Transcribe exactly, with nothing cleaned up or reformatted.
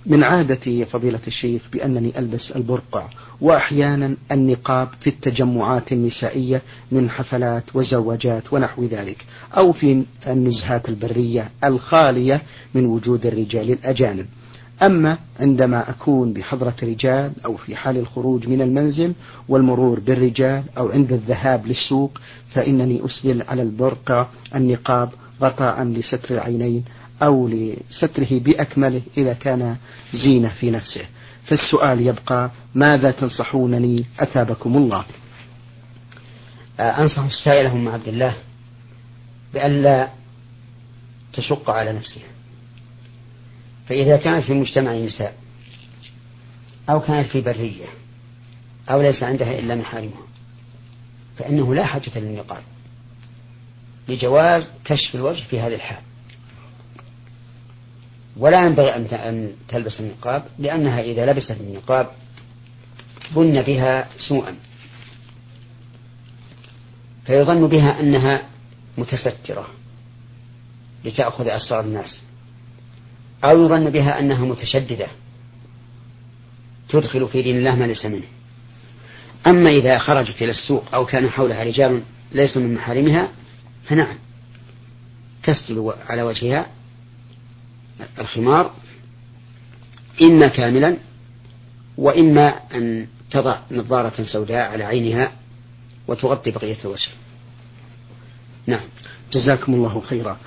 من عادتي فضيلة الشيخ بأنني ألبس البرقع وأحيانا النقاب في التجمعات النسائية من حفلات وزواجات ونحو ذلك، أو في النزهات البرية الخالية من وجود الرجال الأجانب. أما عندما أكون بحضرة رجال أو في حال الخروج من المنزل والمرور بالرجال أو عند الذهاب للسوق فإنني أسدل على البرقع النقاب غطاء لستر العينين أو لستره بأكمله إذا كان زينة في نفسه. فالسؤال يبقى: ماذا تنصحونني أثابكم الله؟ أنصح السائل أم عبد الله بألا تشق على نفسها، فإذا كانت في مجتمع نساء أو كانت في برية أو ليس عندها إلا محارمها فإنه لا حاجة للنقاب لجواز كشف الوجه في هذه الحال، ولا ينبغي أن تلبس النقاب لأنها إذا لبست النقاب ظن بها سوءا، فيظن بها أنها متسترة لتأخذ أسرار الناس، أو يظن بها أنها متشددة تدخل في دين الله ما ليس منه. أما إذا خرجت إلى السوق أو كان حولها رجال ليسوا من محارمها فنعم تسدل على وجهها الخمار إما كاملا وإما أن تضع نظارة سوداء على عينها وتغطي بقية الوجه. نعم. جزاكم الله خيرا.